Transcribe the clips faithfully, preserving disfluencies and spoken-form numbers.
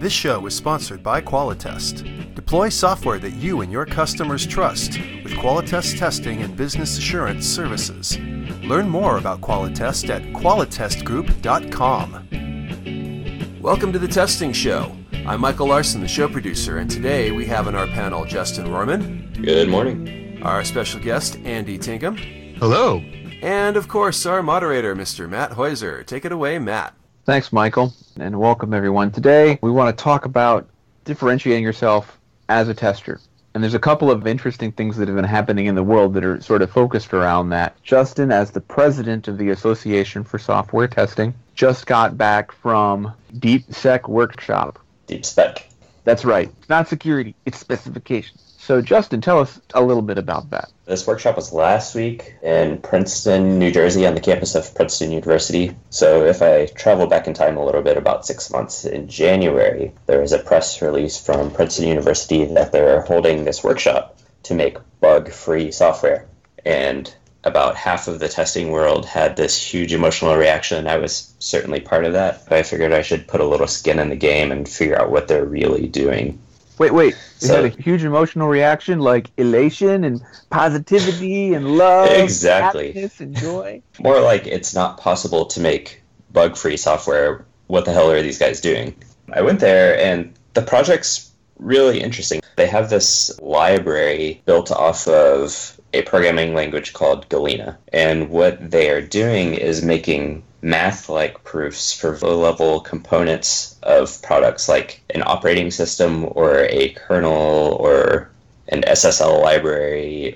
This show is sponsored by Qualitest. Deploy software that you and your customers trust with Qualitest testing and business assurance services. Learn more about Qualitest at qualitest group dot com. Welcome to the Testing Show. I'm Michael Larson, the show producer, and today we have on our panel Justin Rohrman. Good morning. Our special guest, Andy Tinkham. Hello. And, of course, our moderator, Mister Matt Heuser. Take it away, Matt. Thanks, Michael, and welcome, everyone. Today, we want to talk about differentiating yourself as a tester. And there's a couple of interesting things that have been happening in the world that are sort of focused around that. Justin, as the president of the Association for Software Testing, just got back from DeepSec Workshop. DeepSpec. That's right. It's not security, it's specifications. So, Justin, tell us a little bit about that. This workshop was last week in Princeton, New Jersey, on the campus of Princeton University. So if I travel back in time a little bit, about six months in January, there was a press release from Princeton University that they're holding this workshop to make bug-free software. And about half of the testing world had this huge emotional reaction. I was certainly part of that. But I figured I should put a little skin in the game and figure out what they're really doing. Wait, wait. You So- had a huge emotional reaction, like elation and positivity and love, Exactly. happiness and joy? More like it's not possible to make bug-free software. What the hell are these guys doing? I went there, and the project's really interesting. They have this library built off of a programming language called Galena. And what they are doing is making math-like proofs for low-level components of products like an operating system or a kernel or an S S L library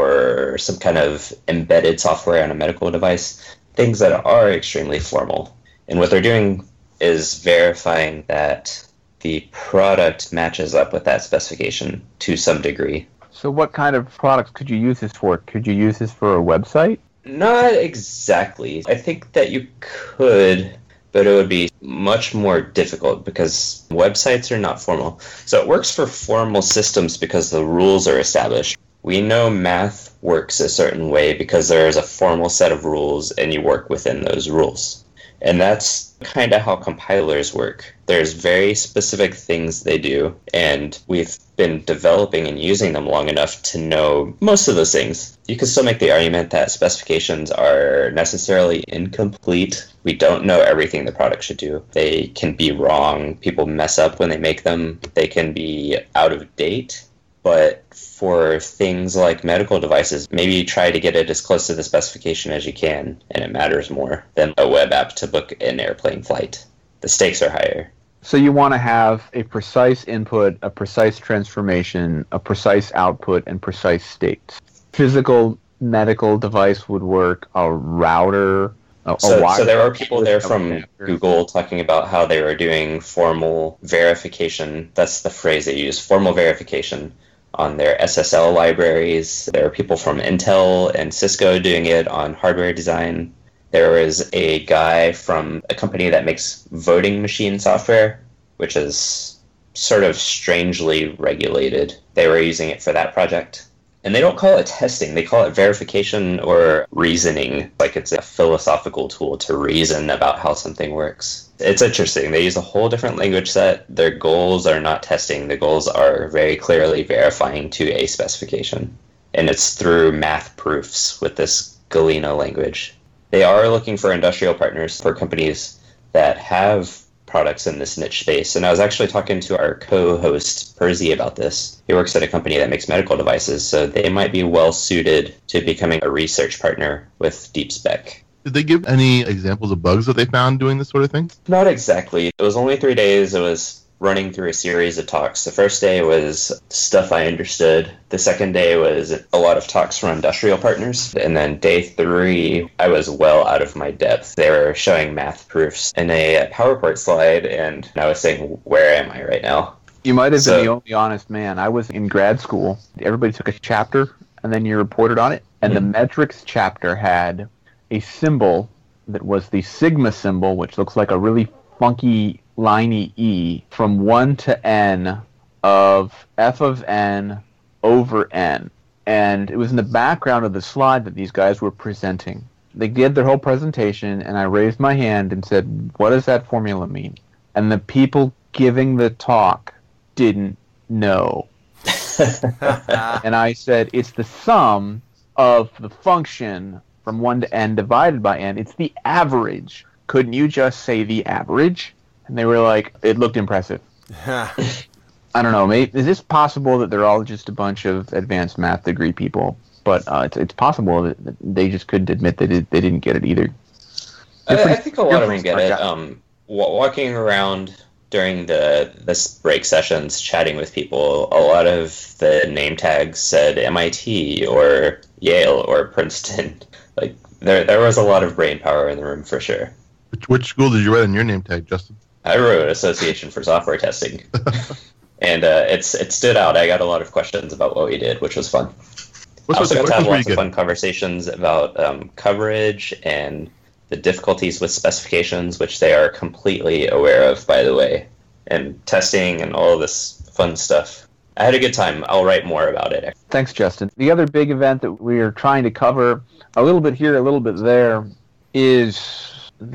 or some kind of embedded software on a medical device, things that are extremely formal. And what they're doing is verifying that the product matches up with that specification to some degree. So what kind of products could you use this for? Could you use this for a website? Not exactly. I think that you could, but it would be much more difficult because websites are not formal. So it works for formal systems because the rules are established. We know math works a certain way because there is a formal set of rules and you work within those rules. And that's kind of how compilers work. There's very specific things they do, and we've been developing and using them long enough to know most of those things. You can still make the argument that specifications are necessarily incomplete. We don't know everything the product should do. They can be wrong. People mess up when they make them. They can be out of date. But for things like medical devices, maybe try to get it as close to the specification as you can, and it matters more than a web app to book an airplane flight. The stakes are higher. So you want to have a precise input, a precise transformation, a precise output, and precise states. Physical medical device would work, a router, a, So, a wire. so there are people there from adapter. Google talking about how they were doing formal verification. That's the phrase they use, formal verification on their S S L libraries. There are people from Intel and Cisco doing it on hardware design. There is a guy from a company that makes voting machine software, which is sort of strangely regulated. They were using it for that project. And they don't call it testing, they call it verification or reasoning, like it's a philosophical tool to reason about how something works. It's interesting. They use a whole different language set. Their goals are not testing. The goals are very clearly verifying to a specification. And it's through math proofs with this Galena language. They are looking for industrial partners for companies that have products in this niche space. And I was actually talking to our co-host, Percy, about this. He works at a company that makes medical devices, so they might be well suited to becoming a research partner with DeepSpec. Did they give any examples of bugs that they found doing this sort of thing? Not exactly. It was only three days. It was running through a series of talks. The first day was stuff I understood. The second day was a lot of talks from industrial partners. And then day three, I was well out of my depth. They were showing math proofs in a PowerPoint slide, and I was saying, where am I right now? You might have So- been the only honest man. I was in grad school. Everybody took a chapter, and then you reported on it. And Mm-hmm. the metrics chapter had a symbol that was the sigma symbol, which looks like a really funky liney E, from one to n of f of n over n. And it was in the background of the slide that these guys were presenting. They did their whole presentation, and I raised my hand and said, what does that formula mean? And the people giving the talk didn't know. And I said, it's the sum of the function from one to n divided by n. It's the average. Couldn't you just say the average? And they were like, it looked impressive. I don't know. Maybe, is this possible that they're all just a bunch of advanced math degree people? But uh, it's, it's possible that they just couldn't admit that it, they didn't get it either. I, I think a lot of them get it. Um, walking around during the this break sessions, chatting with people, a lot of the name tags said M I T or Yale or Princeton. Like there, there was a lot of brain power in the room for sure. Which, which school did you write on your name tag, Justin? I wrote Association for Software Testing, and uh, it's it stood out. I got a lot of questions about what we did, which was fun. What I also got to have lots of good? fun conversations about um, coverage and the difficulties with specifications, which they are completely aware of, by the way, and testing and all of this fun stuff. I had a good time. I'll write more about it. Thanks, Justin. The other big event that we are trying to cover, a little bit here, a little bit there, is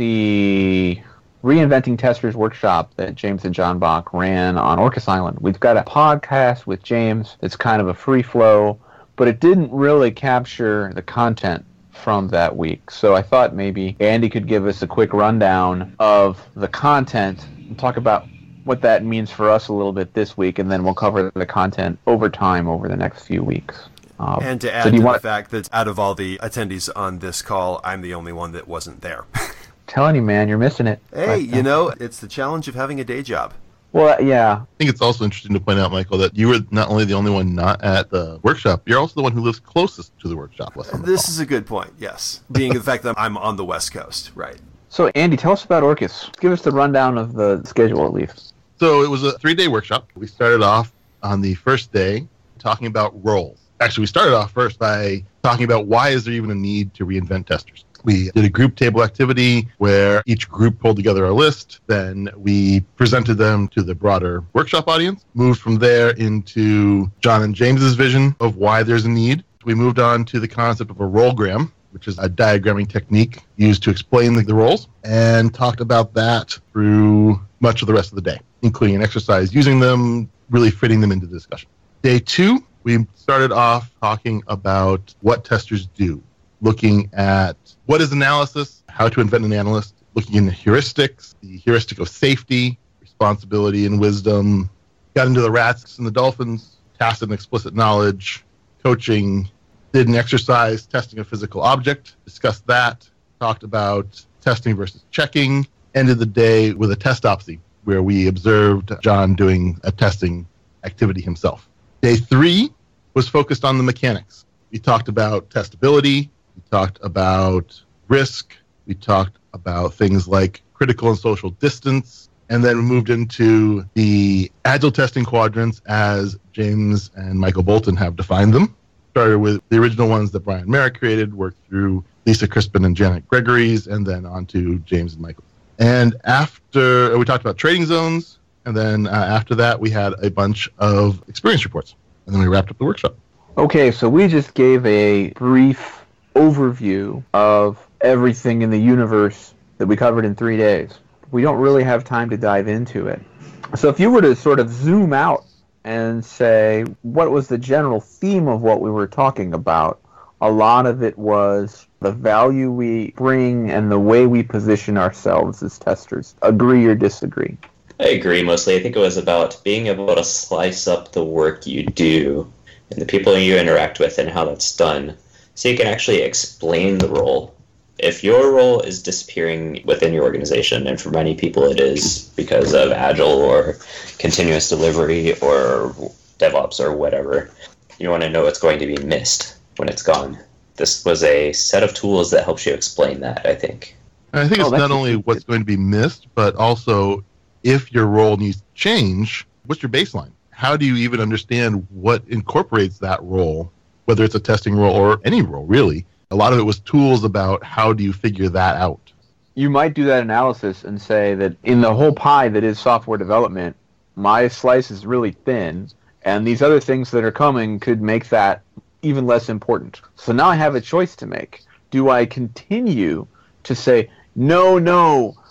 the Reinventing Testers workshop that James and John Bach ran on Orcas Island. We've got a podcast with James that's kind of a free flow, but it didn't really capture the content from that week. So I thought maybe Andy could give us a quick rundown of the content and talk about what that means for us a little bit this week, and then we'll cover the content over time over the next few weeks. Um, and to add so to the want... fact that out of all the attendees on this call, I'm the only one that wasn't there. Telling you, man, you're missing it. Hey, but, uh, you know, it's the challenge of having a day job. Well, yeah. I think it's also interesting to point out, Michael, that you were not only the only one not at the workshop, you're also the one who lives closest to the workshop. This is a good point, yes. Being the fact that I'm on the West Coast, right. So, Andy, tell us about Orcas. Give us the rundown of the schedule, at least. So it was a three-day workshop. We started off on the first day talking about roles. Actually, we started off first by talking about why is there even a need to reinvent testers. We did a group table activity where each group pulled together a list. Then we presented them to the broader workshop audience. Moved from there into John and James's vision of why there's a need. We moved on to the concept of a rolegram, which is a diagramming technique used to explain the, the roles, and talked about that through much of the rest of the day, including an exercise using them, really fitting them into the discussion. Day two, we started off talking about what testers do, looking at what is analysis, how to invent an analyst, looking into heuristics, the heuristic of safety, responsibility and wisdom, got into the rats and the dolphins, tacit and explicit knowledge, coaching, did an exercise testing a physical object, discussed that, talked about testing versus checking, ended the day with a testopsy, where we observed John doing a testing activity himself. Day three was focused on the mechanics. We talked about testability, we talked about risk, we talked about things like critical and social distance, and then we moved into the agile testing quadrants as James and Michael Bolton have defined them. Started with the original ones that Brian Merrick created, worked through Lisa Crispin and Janet Gregory's, and then on to James and Michael. And after, we talked about trading zones, and then uh, after that, we had a bunch of experience reports. And then we wrapped up the workshop. Okay, so we just gave a brief overview of everything in the universe that we covered in three days. We don't really have time to dive into it. So if you were to sort of zoom out and say, what was the general theme of what we were talking about? A lot of it was the value we bring and the way we position ourselves as testers. Agree or disagree? I agree mostly. I think it was about being able to slice up the work you do and the people you interact with and how that's done, so you can actually explain the role. If your role is disappearing within your organization, and for many people it is because of Agile or continuous delivery or DevOps or whatever, you want to know what's going to be missed when it's gone. This was a set of tools that helps you explain that, I think. And I think Oh, it's that's not only what's going to be missed, but also if your role needs to change, what's your baseline? How do you even understand what incorporates that role, whether it's a testing role or any role, really? A lot of it was tools about how do you figure that out. You might do that analysis and say that in the whole pie that is software development, my slice is really thin, and these other things that are coming could make that even less important. So now I have a choice to make. Do I continue to say, no, no,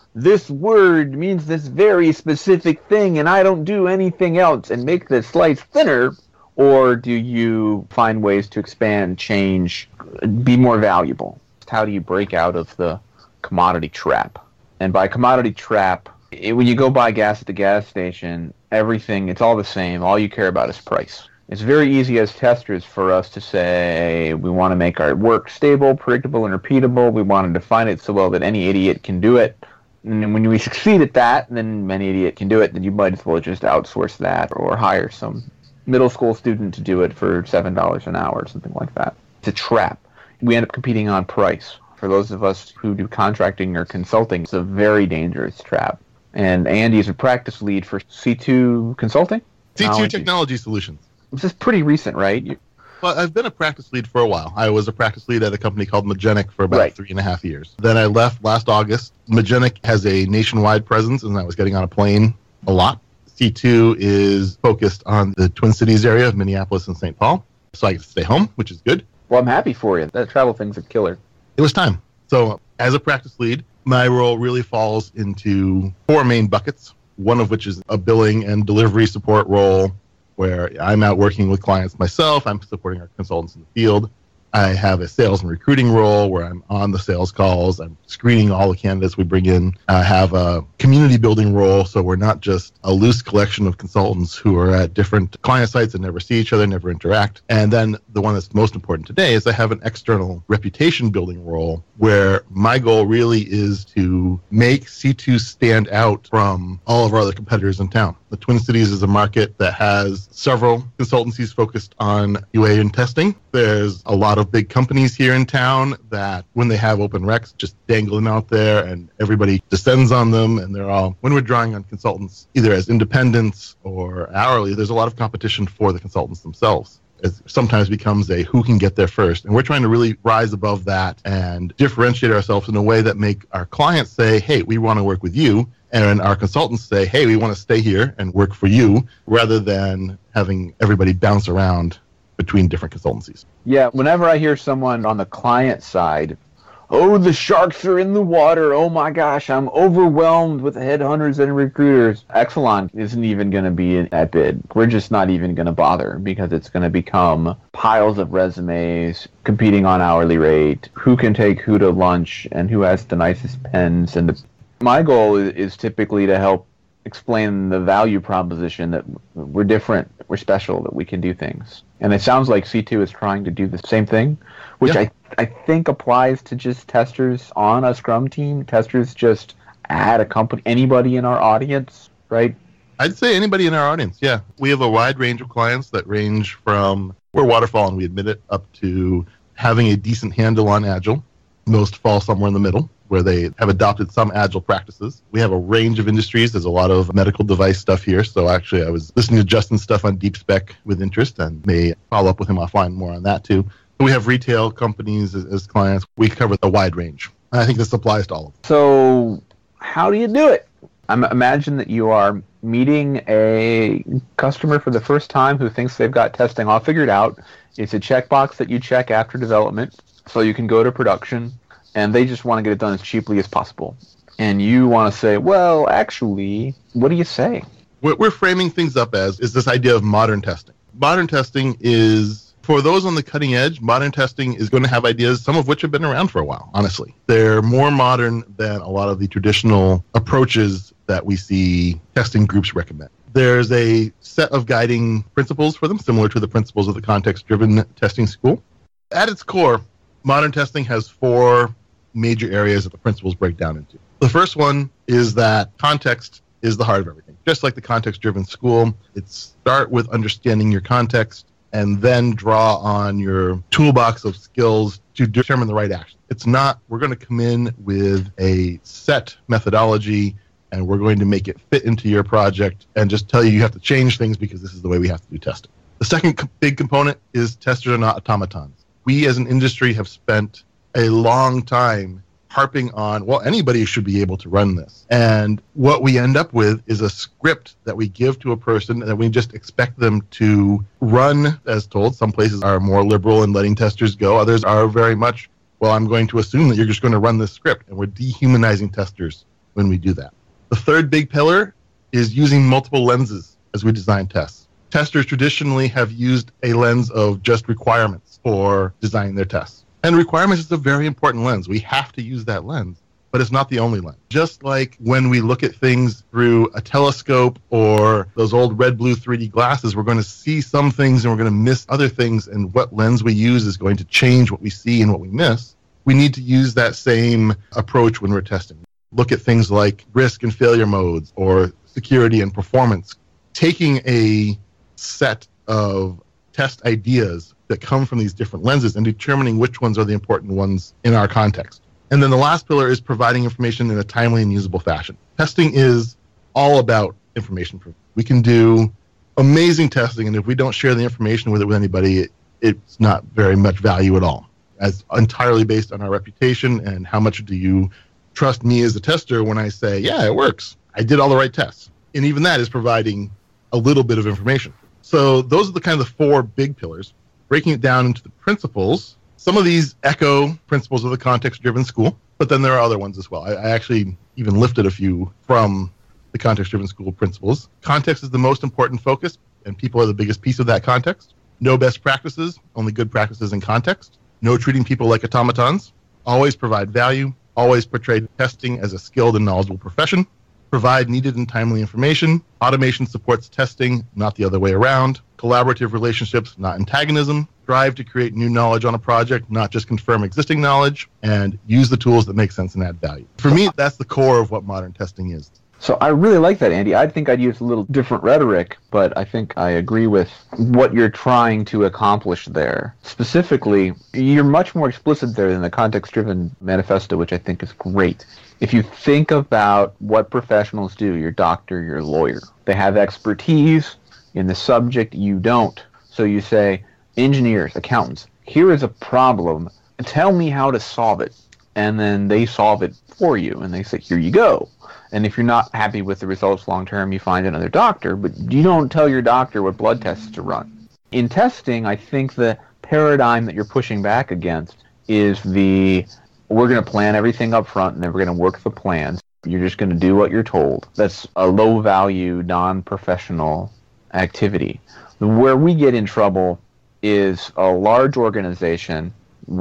this word means this very specific thing and I don't do anything else, and make the slice thinner? Or do you find ways to expand, change, be more valuable? How do you break out of the commodity trap? And by commodity trap, it, when you go buy gas at the gas station, everything, it's all the same. All you care about is price. It's very easy as testers for us to say we want to make our work stable, predictable, and repeatable. We want to define it so well that any idiot can do it. And then when we succeed at that, then any idiot can do it, then you might as well just outsource that or hire some middle school student to do it for seven dollars an hour or something like that. It's a trap. We end up competing on price. For those of us who do contracting or consulting, it's a very dangerous trap. And Andy is a practice lead for C two Consulting? C two Technology Solutions. This is pretty recent, right? You... Well, I've been a practice lead for a while. I was a practice lead at a company called Magenic for about right. three and a half years. Then I left last August. Magenic has a nationwide presence, and I was getting on a plane a lot. C two is focused on the Twin Cities area of Minneapolis and Saint Paul, so I get to stay home, which is good. Well, I'm happy for you. That travel thing's a killer. It was time. So as a practice lead, my role really falls into four main buckets, one of which is a billing and delivery support role, where I'm out working with clients myself. I'm supporting our consultants in the field. I have a sales and recruiting role where I'm on the sales calls. I'm screening all the candidates we bring in. I have a community building role, so we're not just a loose collection of consultants who are at different client sites and never see each other, never interact. And then the one that's most important today is I have an external reputation building role where my goal really is to make C two stand out from all of our other competitors in town. The Twin Cities is a market that has several consultancies focused on Q A and testing. There's a lot of big companies here in town that when they have open recs just dangling out there and everybody descends on them, and they're all, when we're drawing on consultants either as independents or hourly, there's a lot of competition for the consultants themselves. It sometimes becomes a who can get there first, and we're trying to really rise above that and differentiate ourselves in a way that make our clients say, hey, we want to work with you, and our consultants say, hey, we want to stay here and work for you, rather than having everybody bounce around between different consultancies. Yeah, whenever I hear someone on the client side, oh, the sharks are in the water, oh my gosh, I'm overwhelmed with headhunters and recruiters, Exelon isn't even going to be in that bid. We're just not even going to bother, because it's going to become piles of resumes competing on hourly rate, who can take who to lunch, and who has the nicest pens. And the, my goal is, is typically to help explain the value proposition that we're different, we're special, that we can do things. And it sounds like C two is trying to do the same thing, which yeah. I, I think applies to just testers on a Scrum team. Testers just add a company, anybody in our audience, right? I'd say anybody in our audience, yeah. We have a wide range of clients that range from, we're waterfall and we admit it, up to having a decent handle on Agile. Most fall somewhere in the middle, where they have adopted some Agile practices. We have a range of industries. There's a lot of medical device stuff here. So actually, I was listening to Justin's stuff on DeepSpec with interest, and may follow up with him offline more on that too. We have retail companies as, as clients. We cover a wide range. I think this applies to all of them. So how do you do it? I imagine that you are meeting a customer for the first time who thinks they've got testing all figured out. It's a checkbox that you check after development so you can go to production, and they just want to get it done as cheaply as possible. And you want to say, well, actually, what do you say? What we're framing things up as is this idea of modern testing. Modern testing is, for those on the cutting edge, modern testing is going to have ideas, some of which have been around for a while, honestly. They're more modern than a lot of the traditional approaches that we see testing groups recommend. There's a set of guiding principles for them, similar to the principles of the context-driven testing school. At its core, modern testing has four major areas that the principles break down into. The first one is that context is the heart of everything. Just like the context-driven school, it's start with understanding your context and then draw on your toolbox of skills to determine the right action. It's not, we're going to come in with a set methodology and we're going to make it fit into your project and just tell you you have to change things because this is the way we have to do testing. The second co- big component is testers are not automatons. We as an industry have spent a long time harping on, well, anybody should be able to run this. And what we end up with is a script that we give to a person that we just expect them to run as told. Some places are more liberal in letting testers go. Others are very much, well, I'm going to assume that you're just going to run this script. And we're dehumanizing testers when we do that. The third big pillar is using multiple lenses as we design tests. Testers traditionally have used a lens of just requirements for designing their tests. And requirements is a very important lens. We have to use that lens, but it's not the only lens. Just like when we look at things through a telescope or those old red, blue three D glasses, we're going to see some things and we're going to miss other things, and what lens we use is going to change what we see and what we miss. We need to use that same approach when we're testing. Look at things like risk and failure modes or security and performance. Taking a set of test ideas that come from these different lenses and determining which ones are the important ones in our context. And then the last pillar is providing information in a timely and usable fashion. Testing is all about information. We can do amazing testing, and if we don't share the information with it with anybody, it, it's not very much value at all. As entirely based on our reputation and how much do you trust me as a tester when I say, yeah, it works. I did all the right tests. And even that is providing a little bit of information. So those are the kind of the four big pillars. Breaking it down into the principles, some of these echo principles of the context-driven school, but then there are other ones as well. I, I actually even lifted a few from the context-driven school principles. Context is the most important focus, and people are the biggest piece of that context. No best practices, only good practices in context. No treating people like automatons. Always provide value. Always portray testing as a skilled and knowledgeable profession. Provide needed and timely information. Automation supports testing, not the other way around. Collaborative relationships, not antagonism. Strive to create new knowledge on a project, not just confirm existing knowledge. And use the tools that make sense and add value. For me, that's the core of what modern testing is. So I really like that, Andy. I think I'd use a little different rhetoric, but I think I agree with what you're trying to accomplish there. Specifically, you're much more explicit there than the context-driven manifesto, which I think is great. If you think about what professionals do, your doctor, your lawyer, they have expertise in the subject, you don't. So you say, engineers, accountants, here is a problem, tell me how to solve it. And then they solve it for you, and they say, here you go. And if you're not happy with the results long term, you find another doctor, but you don't tell your doctor what blood tests to run. In testing, I think the paradigm that you're pushing back against is the, we're going to plan everything up front, and then we're going to work the plans. You're just going to do what you're told. That's a low-value, non-professional activity. Where we get in trouble is a large organization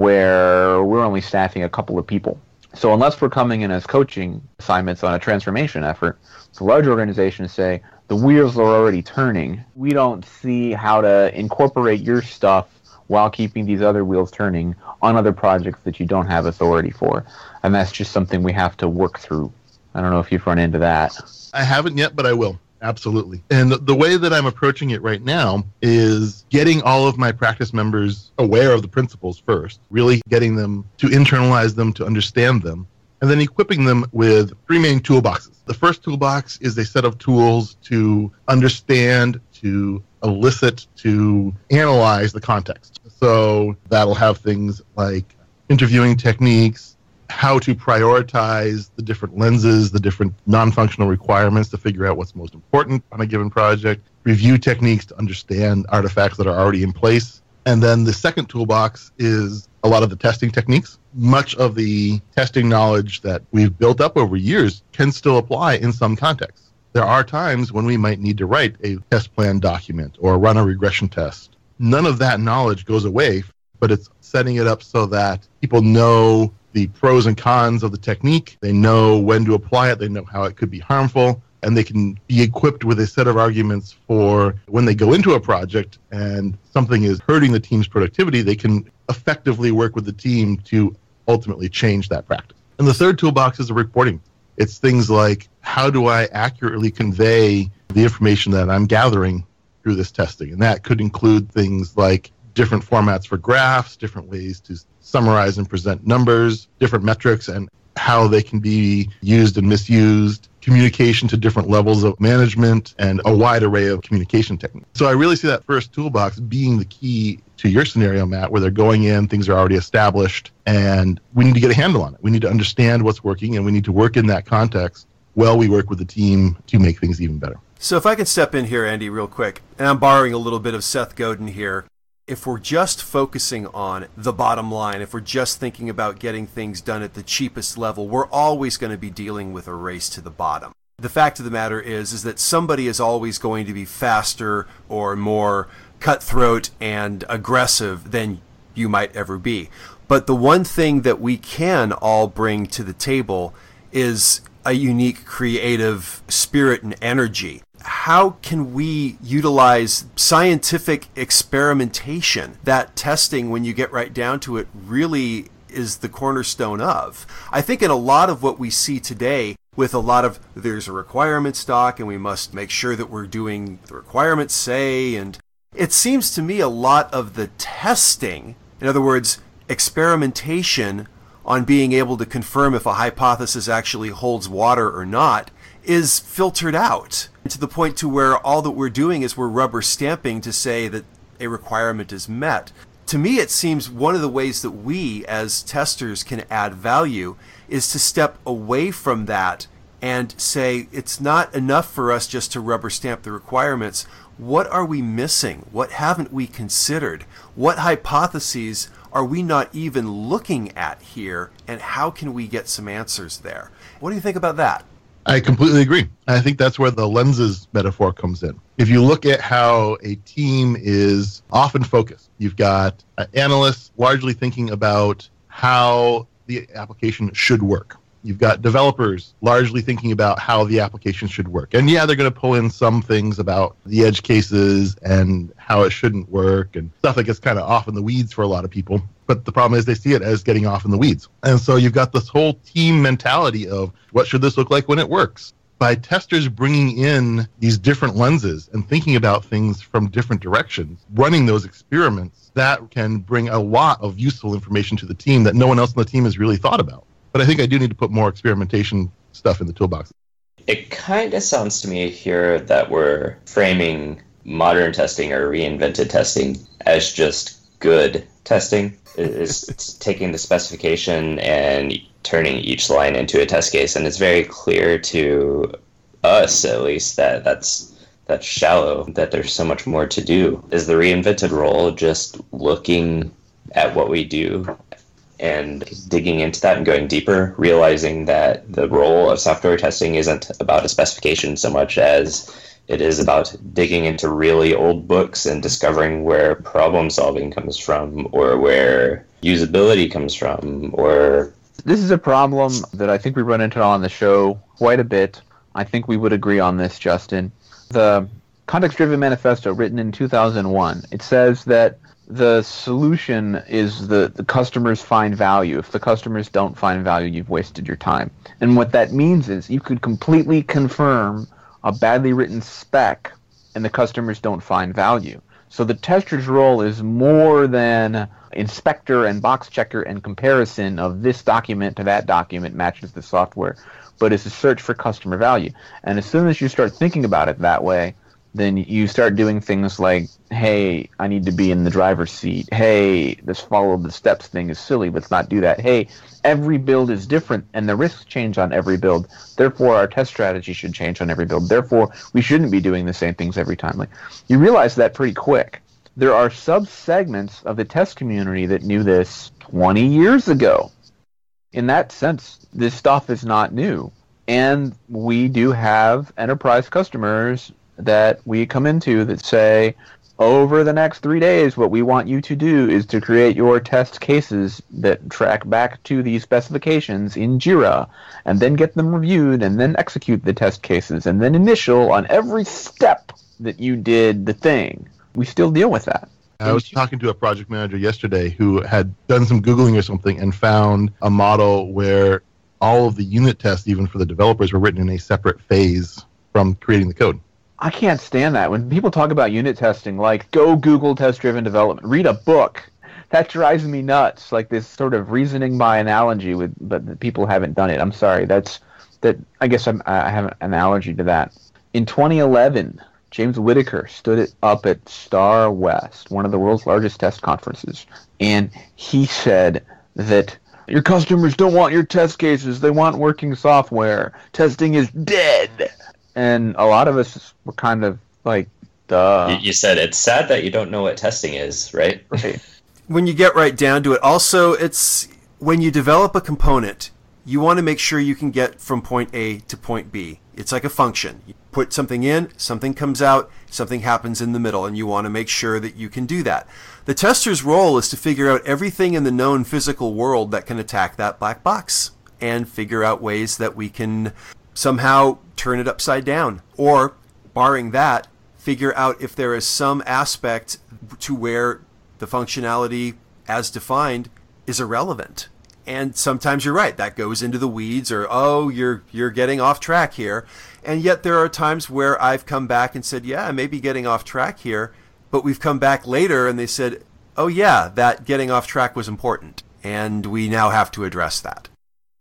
where we're only staffing a couple of people. So unless we're coming in as coaching assignments on a transformation effort, the large organizations say, the wheels are already turning. We don't see how to incorporate your stuff while keeping these other wheels turning on other projects that you don't have authority for. And that's just something we have to work through. I don't know if you've run into that. I haven't yet, but I will. Absolutely. And the way that I'm approaching it right now is getting all of my practice members aware of the principles first, really getting them to internalize them, to understand them, and then equipping them with three main toolboxes. The first toolbox is a set of tools to understand, to elicit, to analyze the context. So that'll have things like interviewing techniques, how to prioritize the different lenses, the different non-functional requirements to figure out what's most important on a given project, review techniques to understand artifacts that are already in place. And then the second toolbox is a lot of the testing techniques. Much of the testing knowledge that we've built up over years can still apply in some contexts. There are times when we might need to write a test plan document or run a regression test. None of that knowledge goes away, but it's setting it up so that people know the pros and cons of the technique, they know when to apply it, they know how it could be harmful, and they can be equipped with a set of arguments for when they go into a project and something is hurting the team's productivity, they can effectively work with the team to ultimately change that practice. And the third toolbox is the reporting. It's things like, how do I accurately convey the information that I'm gathering through this testing? And that could include things like different formats for graphs, different ways to summarize and present numbers, different metrics, and how they can be used and misused, communication to different levels of management, and a wide array of communication techniques. So I really see that first toolbox being the key to your scenario, Matt, where they're going in, things are already established, and we need to get a handle on it. We need to understand what's working, and we need to work in that context while we work with the team to make things even better. So if I can step in here, Andy, real quick, and I'm borrowing a little bit of Seth Godin here. if we're just focusing on the bottom line, if we're just thinking about getting things done at the cheapest level, we're always going to be dealing with a race to the bottom. The fact of the matter is, is that somebody is always going to be faster or more cutthroat and aggressive than you might ever be. But the one thing that we can all bring to the table is a unique creative spirit and energy. How can we utilize scientific experimentation that testing, when you get right down to it, really is the cornerstone of? I think in a lot of what we see today, with a lot of there's a requirements doc and we must make sure that we're doing the requirements say, and it seems to me a lot of the testing, in other words, experimentation on being able to confirm if a hypothesis actually holds water or not, is filtered out to the point to where all that we're doing is we're rubber stamping to say that a requirement is met. To me, it seems one of the ways that we as testers can add value is to step away from that and say it's not enough for us just to rubber stamp the requirements. What are we missing? What haven't we considered? What hypotheses are we not even looking at here? And how can we get some answers there? What do you think about that? I completely agree. I think that's where the lenses metaphor comes in. If you look at how a team is often focused, you've got analysts largely thinking about how the application should work. You've got developers largely thinking about how the application should work. And yeah, they're going to pull in some things about the edge cases and how it shouldn't work and stuff that gets kind of off in the weeds for a lot of people. But the problem is they see it as getting off in the weeds. And so you've got this whole team mentality of what should this look like when it works? By testers bringing in these different lenses and thinking about things from different directions, running those experiments, that can bring a lot of useful information to the team that no one else on the team has really thought about. But I think I do need to put more experimentation stuff in the toolbox. It kind of sounds to me here that we're framing modern testing or reinvented testing as just good testing. It's, it's taking the specification and turning each line into a test case, and it's very clear to us, at least, that that's that's shallow, that there's so much more to do. Is the reinvented role just looking at what we do and digging into that and going deeper, realizing that the role of software testing isn't about a specification so much as it is about digging into really old books and discovering where problem solving comes from or where usability comes from? Or this is a problem that I think we run into on the show quite a bit. I think we would agree on this, Justin. The Context-Driven Manifesto, written in two thousand one, it says that the solution is the, the customers find value. If the customers don't find value, you've wasted your time. And what that means is you could completely confirm a badly written spec and the customers don't find value. So the tester's role is more than inspector and box checker and comparison of this document to that document matches the software, but it's a search for customer value. And as soon as you start thinking about it that way, then you start doing things like, hey, I need to be in the driver's seat. Hey, this follow the steps thing is silly. Let's not do that. Hey, every build is different and the risks change on every build. Therefore, our test strategy should change on every build. Therefore, we shouldn't be doing the same things every time. Like, you realize that pretty quick. There are sub-segments of the test community that knew this twenty years ago. In that sense, this stuff is not new. And we do have enterprise customers that we come into that say, over the next three days, what we want you to do is to create your test cases that track back to these specifications in Jira, and then get them reviewed, and then execute the test cases, and then initial on every step that you did the thing. We still deal with that. I was talking to a project manager yesterday who had done some Googling or something and found a model where all of the unit tests, even for the developers, were written in a separate phase from creating the code. I can't stand that. When people talk about unit testing, like, go Google test-driven development, read a book. That drives me nuts. Like this sort of reasoning by analogy, with, but people haven't done it. I'm sorry. That's that. I guess I'm, I have an allergy to that. In twenty eleven, James Whitaker stood it up at Star West, one of the world's largest test conferences, and he said that your customers don't want your test cases. They want working software. Testing is dead. And a lot of us were kind of like, Duh. You, you said it's sad that you don't know what testing is, right? Right. When you get right down to it, also, it's when you develop a component, you want to make sure you can get from point A to point B. It's like a function. You put something in, something comes out, something happens in the middle, and you want to make sure that you can do that. The tester's role is to figure out everything in the known physical world that can attack that black box and figure out ways that we can somehow turn it upside down. Or, barring that, figure out if there is some aspect to where the functionality as defined is irrelevant. And sometimes you're right, that goes into the weeds, or, oh, you're you're getting off track here. And yet there are times where I've come back and said, yeah, I may be getting off track here, but we've come back later and they said, oh yeah, that getting off track was important. And we now have to address that.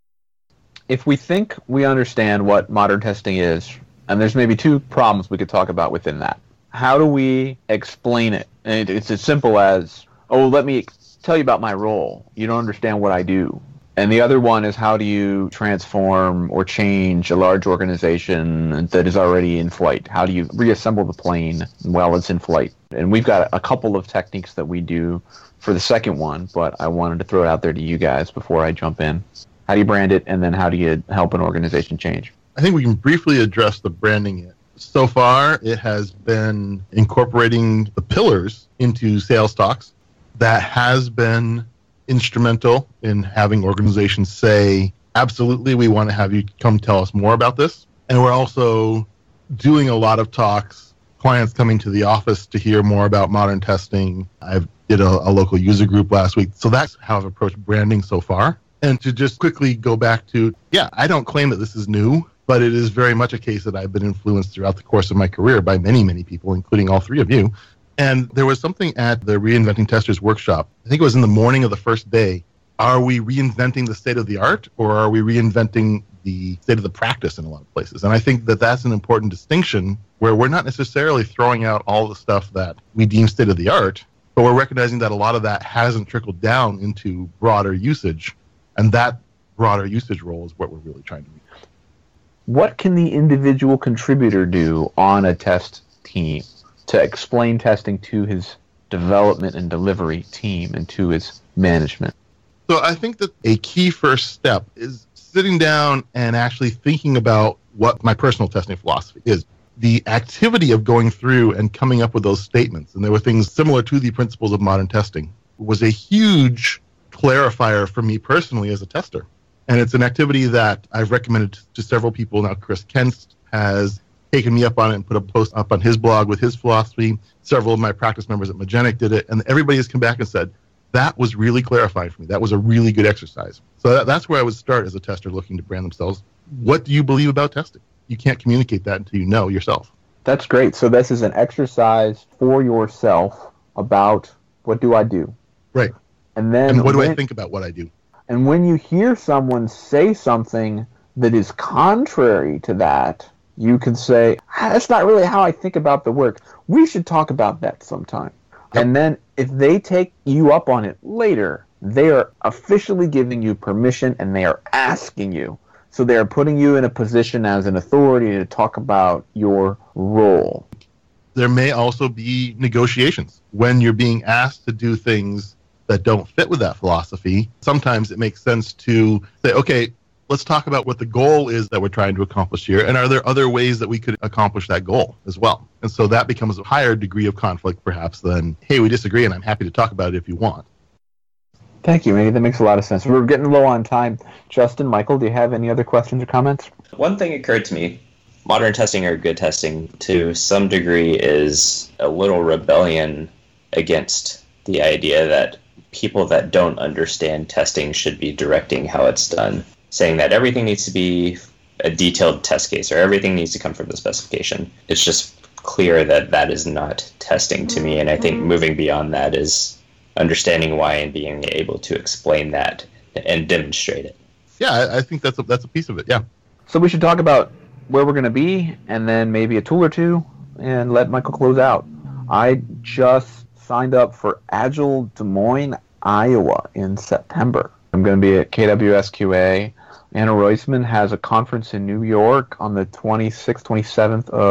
If we think we understand what modern testing is, and there's maybe two problems we could talk about within that. How do we explain it? And it's as simple as, oh, let me tell you about my role. You don't understand what I do. And the other one is, how do you transform or change a large organization that is already in flight? How do you reassemble the plane while it's in flight? And we've got a couple of techniques that we do for the second one, but I wanted to throw it out there to you guys before I jump in. How do you brand it, and then how do you help an organization change? I think we can briefly address the branding it. So far, it has been incorporating the pillars into sales talks. That has been instrumental in having organizations say, absolutely, we want to have you come tell us more about this. And we're also doing a lot of talks, clients coming to the office to hear more about modern testing. I did a, a local user group last week. So that's how I've approached branding so far. And to just quickly go back to, yeah, I don't claim that this is new, but it is very much a case that I've been influenced throughout the course of my career by many, many people, including all three of you. And there was something at the Reinventing Testers workshop. I think it was in the morning of the first day. Are we reinventing the state of the art, or are we reinventing the state of the practice in a lot of places? And I think that that's an important distinction, where we're not necessarily throwing out all the stuff that we deem state of the art, but we're recognizing that a lot of that hasn't trickled down into broader usage. And that broader usage role is what we're really trying to meet. What can the individual contributor do on a test team to explain testing to his development and delivery team and to his management? So I think that a key first step is sitting down and actually thinking about what my personal testing philosophy is. The activity of going through and coming up with those statements, and there were things similar to the principles of modern testing, was a huge clarifier for me personally as a tester. And it's an activity that I've recommended to several people. Now, Chris Kent has taken me up on it and put a post up on his blog with his philosophy. Several of my practice members at Magenic did it, and everybody has come back and said, that was really clarifying for me. That was a really good exercise. So that, that's where I would start as a tester looking to brand themselves. What do you believe about testing? You can't communicate that until you know yourself. That's great. So this is an exercise for yourself about, what do I do? Right. And then and what do when, I think about what I do? And when you hear someone say something that is contrary to that, you can say, ah, that's not really how I think about the work. We should talk about that sometime. Yep. And then if they take you up on it later, they are officially giving you permission, and they are asking you. So they are putting you in a position as an authority to talk about your role. There may also be negotiations when you're being asked to do things that don't fit with that philosophy. Sometimes it makes sense to say, okay, let's talk about what the goal is that we're trying to accomplish here, and are there other ways that we could accomplish that goal as well? And so that becomes a higher degree of conflict, perhaps, than, hey, we disagree, and I'm happy to talk about it if you want. Thank you, Andy. That makes a lot of sense. We're getting low on time. Justin, Michael, do you have any other questions or comments? One thing occurred to me. Modern testing, or good testing, to some degree is a little rebellion against the idea that people that don't understand testing should be directing how it's done, saying that everything needs to be a detailed test case, or everything needs to come from the specification. It's just clear that that is not testing to me, and I think moving beyond that is understanding why and being able to explain that and demonstrate it. Yeah, I, I think that's a, that's a piece of it, yeah. So we should talk about where we're going to be, and then maybe a tool or two, and let Michael close out. I just signed up for Agile Des Moines, Iowa in September. I'm going to be at K W S Q A. Anna Roisman has a conference in New York on the twenty-sixth, twenty-seventh of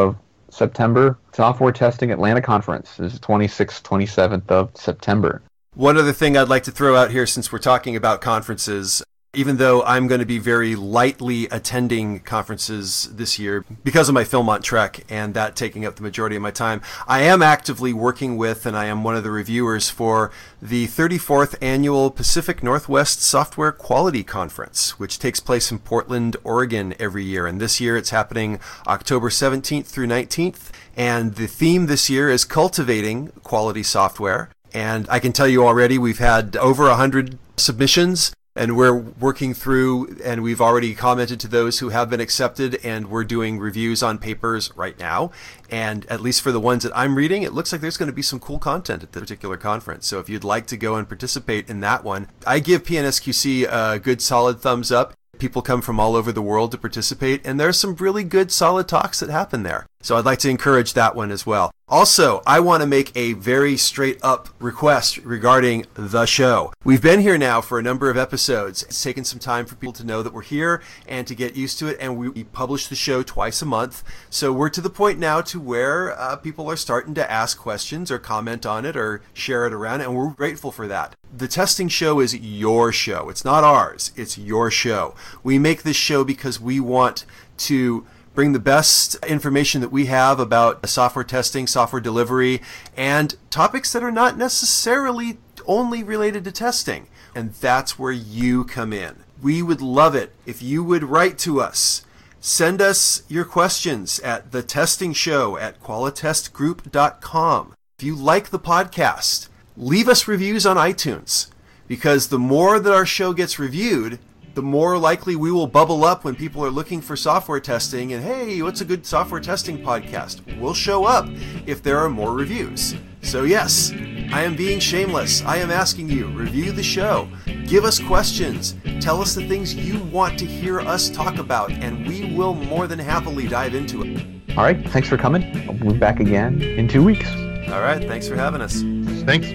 September Software Testing Atlanta Conference. This is twenty-sixth, twenty-seventh of September. One other thing I'd like to throw out here, since we're talking about conferences, even though I'm going to be very lightly attending conferences this year because of my Philmont Trek and that taking up the majority of my time, I am actively working with, and I am one of the reviewers for the thirty-fourth Annual Pacific Northwest Software Quality Conference, which takes place in Portland, Oregon every year. And this year it's happening October seventeenth through nineteenth. And the theme this year is cultivating quality software. And I can tell you already we've had over one hundred submissions. And we're working through, and we've already commented to those who have been accepted, and we're doing reviews on papers right now. And at least for the ones that I'm reading, it looks like there's going to be some cool content at the particular conference. So if you'd like to go and participate in that one, I give P N S Q C a good solid thumbs up. People come from all over the world to participate, and there's some really good solid talks that happen there. So I'd like to encourage that one as well. Also, I want to make a very straight up request regarding the show. We've been here now for a number of episodes. It's taken some time for people to know that we're here and to get used to it, and we publish the show twice a month. So we're to the point now to where uh, people are starting to ask questions or comment on it or share it around, and we're grateful for that. The testing show is your show. It's not ours. It's your show. We make this show because we want to bring the best information that we have about software testing, software delivery, and topics that are not necessarily only related to testing. And that's where you come in. We would love it if you would write to us. Send us your questions at the testing show at qualitest group dot com. If you like the podcast, leave us reviews on iTunes, because the more that our show gets reviewed, the more likely we will bubble up when people are looking for software testing and, hey, what's a good software testing podcast? We'll show up if there are more reviews. So yes, I am being shameless. I am asking you, review the show. Give us questions. Tell us the things you want to hear us talk about, and we will more than happily dive into it. All right, thanks for coming. We'll be back again in two weeks. All right, thanks for having us. Thanks.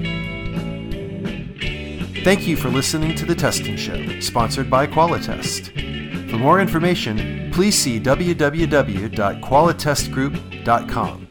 Thank you for listening to The Testing Show, sponsored by Qualitest. For more information, please see w w w dot qualitest group dot com.